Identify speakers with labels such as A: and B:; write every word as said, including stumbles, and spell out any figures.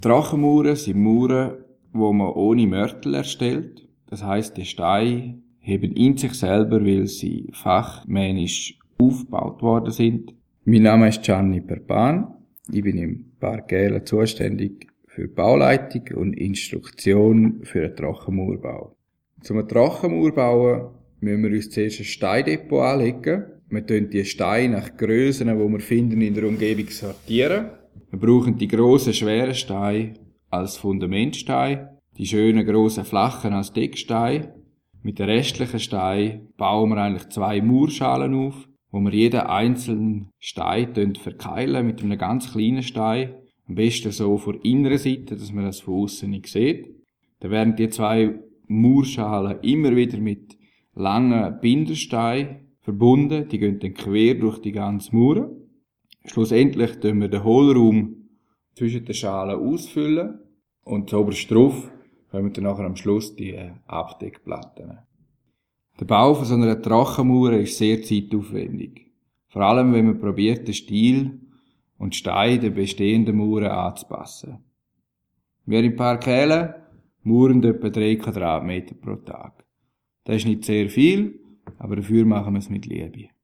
A: Trockenmauern sind Mauern, die man ohne Mörtel erstellt. Das heisst, die Steine haben in sich selber, weil sie fachmännisch aufgebaut worden sind. Mein Name ist Gianni Perpan. Ich bin im Park Gählen zuständig für Bauleitung und Instruktion für einen Trockenmauerbau. Zum einen Trockenmauer bauen, müssen wir uns zuerst ein Steindepot anlegen. Wir sortieren die Steine nach Grössen, die wir finden in der Umgebung, sortieren. Wir brauchen die grossen, schweren Steine als Fundamentstein, die schönen, grossen, flachen als Deckstein. Mit den restlichen Steinen bauen wir eigentlich zwei Mauerschalen auf, wo wir jeden einzelnen Stein verkeilen mit einem ganz kleinen Stein. Am besten so von der inneren Seite, dass man das von außen nicht sieht. Dann werden die zwei Mauerschalen immer wieder mit langen Bindersteinen verbunden. Die gehen dann quer durch die ganze Mauer. Schlussendlich tun wir den Hohlraum zwischen den Schalen ausfüllen und zuoberst drauf kommen dann nachher am Schluss die Abdeckplatten. Der Bau von so einer Trockenmauer ist sehr zeitaufwendig. Vor allem, wenn man probiert, den Stil und Steine der bestehenden Mauern anzupassen. Wir im Park Gählen mauern etwa drei Quadratmeter pro Tag. Das ist nicht sehr viel, aber dafür machen wir es mit Liebe.